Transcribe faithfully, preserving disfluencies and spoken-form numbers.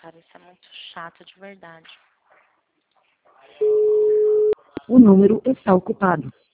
cara, isso é muito chato de verdade. O número está ocupado.